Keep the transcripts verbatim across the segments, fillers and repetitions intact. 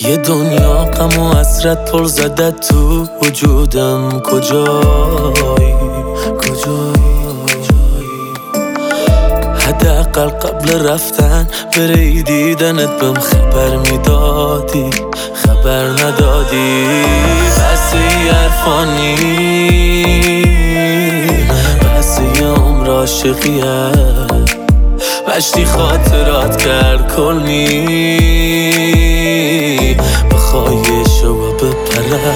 یه دنیا غم و حسرت پر زده تو وجودم، کجایی کجایی حداقل قبل رفتن بری دیدنت بهم خبر میدادی، خبر ندادی. بس یه عرفانی، بس یه عمر عاشقیه، بشتی خاطرات کرد کلنی، بخوای شو بپره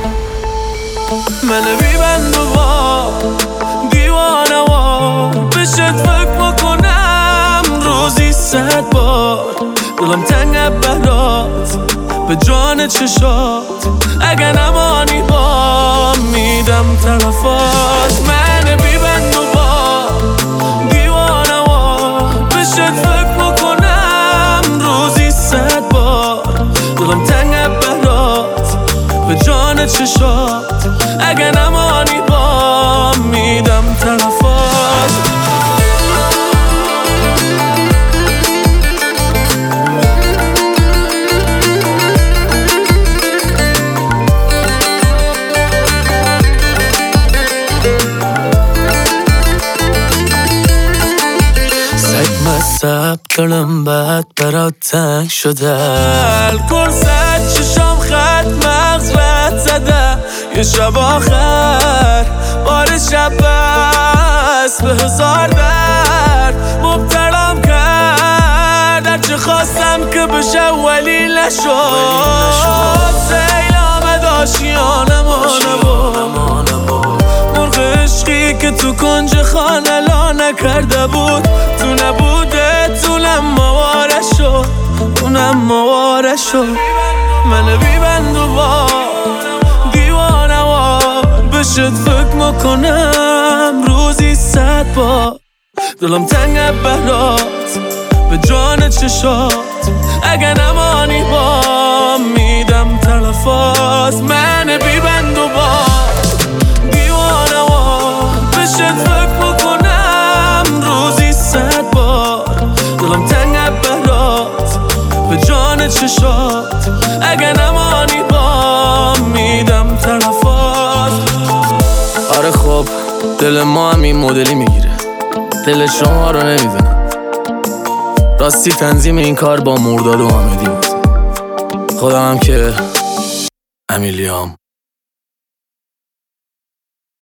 من بیبند و با دیوانه و بشت فکر بکنم روزی صد بار. دلم تنگ برات به جان چشات، اگه نمانی با میدم طرفات. من بیبند و با دیوانه و بشت فکر بکنم روزی صد بار. دلم تنگ برات به جان چشات، اگه نمانی با میدم طرفات. سگ مصب دلم بد برات تنگ شده، الکل زد چشام خط مغز رد زده. یه شب آخر بار شب بست به هزار درد مبتلام کرد. هرچه خواستم که بشه ولی نشد. سیل آمد آشیانمو نبود، مرغ عشقی که تو کنج خانه لا نکرده بود. تو نبوده تونم مواره شد، اونم مواره شد. من بیبند و با دیوانه و بشت فکر میکنم روزی صد بار. دلم تنگ برات به جان چشات، اگه نمانی با میدم طرفات. من بیبند و با دیوانه و بشت فکر میکنم روزی صد بار. دلم تنگ برات به جان چشات، اگه نمانی با میدم طرفات. آره خب دل ما هم این مدلی میگیره، دل شما رو نمیدونم. راستی تنظیم این کار با مرداد و حامدی بود. خودم هم که امیلیام.